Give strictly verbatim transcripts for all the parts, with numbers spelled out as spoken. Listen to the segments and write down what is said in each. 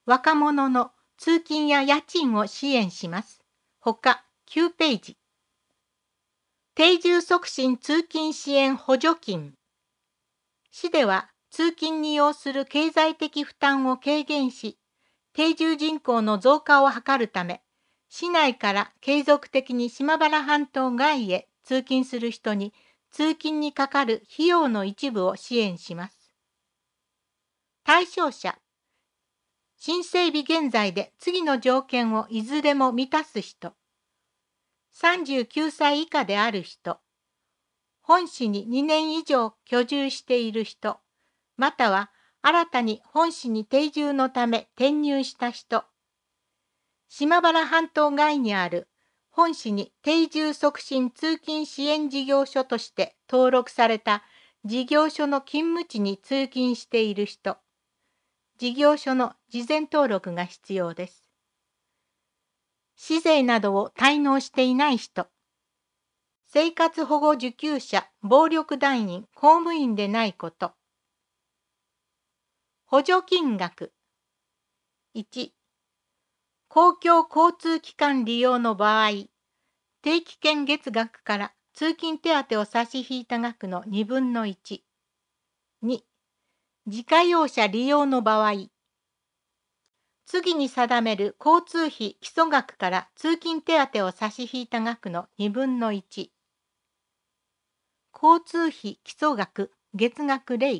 若者の通勤や家賃を支援します。ほかきゅうページ。定住促進通勤支援補助金。市では通勤に要する経済的負担を軽減し、定住人口の増加を図るため、市内から継続的に島原半島外へ通勤する人に通勤にかかる費用の一部を支援します。対象者、新整備現在で次の条件をいずれも満たす人、さんじゅうきゅうさい以下である人、本市ににねん以上居住している人、または新たに本市に定住のため転入した人、島原半島外にある本市に定住促進通勤支援事業所として登録された事業所の勤務地に通勤している人、事業所の事前登録が必要です。市税などを滞納していない人、生活保護受給者、暴力団員、公務員でないこと。補助金額。いち、公共交通機関利用の場合、定期券月額から通勤手当を差し引いた額のにぶんのいち。に、自家用車利用の場合、次に定める交通費基礎額から通勤手当を差し引いた額のにぶんのいち。交通費基礎額月額例。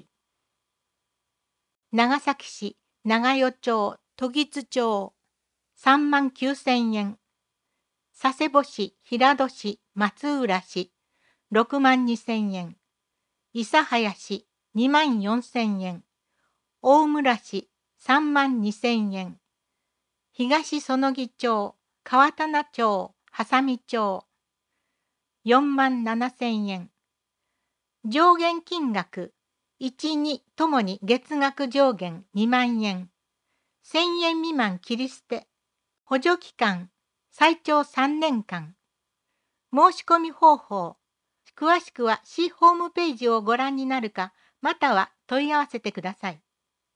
長崎市長与町時津町さんまんきゅうせんえん。佐世保市平戸市松浦市ろくまんにせんえん。諫早市にまんよんせんえん。大村市さんまんにせんえん。東園木町川棚町波佐見町よんまんななせんえん。上限金額いち、にともに月額上限にまんえん。せんえん未満切り捨て。補助期間最長さんねんかん。申し込み方法。詳しくは市ホームページをご覧になるか、または問い合わせてください。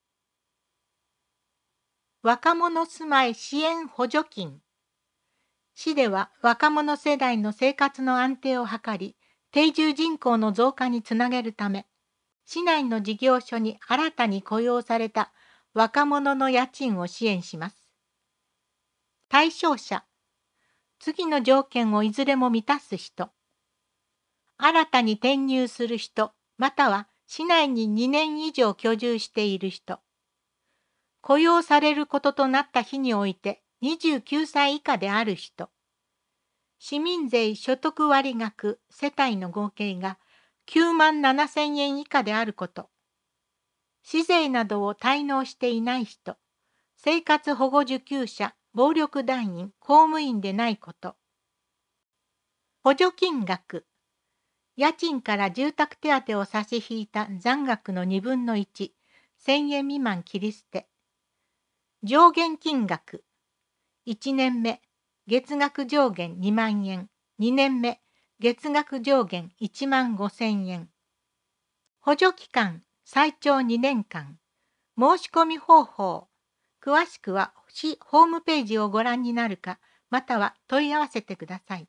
若者住まい支援補助金。市では若者世代の生活の安定を図り、定住人口の増加につなげるため、市内の事業所に新たに雇用された若者の家賃を支援します。対象者、次の条件をいずれも満たす人、新たに転入する人、または市内ににねん以上居住している人、雇用されることとなった日においてにじゅうきゅうさい以下である人、市民税所得割額世帯の合計がきゅうまんななせんえん以下であること、市税などを滞納していない人、生活保護受給者、暴力団員、公務員でないこと。補助金額。家賃から住宅手当を差し引いた残額のにぶんのいち、せんえん未満切り捨て。上限金額。いちねんめ、月額上限にまんえん。にねんめ、月額上限いちまんごせんえん。補助期間、最長にねんかん。申し込み方法。詳しくは市ホームページをご覧になるか、または問い合わせてください。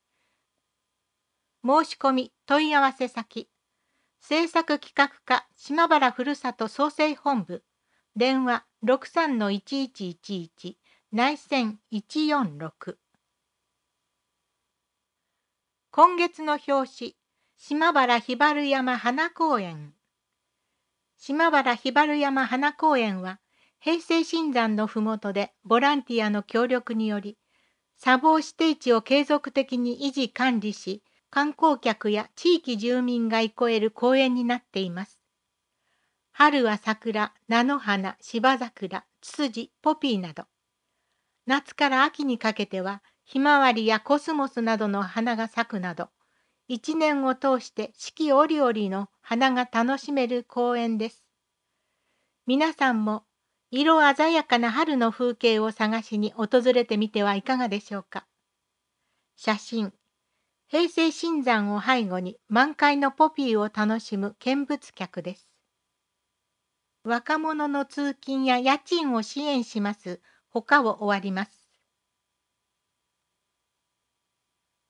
申し込み問い合わせ先。政策企画課島原ふるさと創生本部。電話 ろくさんのいちいちいちいち 内線いちよんろく。今月の表紙、島原ひばる山花公園。島原ひばる山花公園は、平成新山のふもとでボランティアの協力により、砂防指定地を継続的に維持管理し、観光客や地域住民が憩える公園になっています。春は桜、菜の花、芝桜、ツツジ、ポピーなど。夏から秋にかけては、ひまわりやコスモスなどの花が咲くなど、一年を通して四季折々の花が楽しめる公園です。皆さんも色鮮やかな春の風景を探しに訪れてみてはいかがでしょうか。写真、平成新山を背後に満開のポピーを楽しむ見物客です。 若者の通勤や家賃を支援します。ほかを終わります。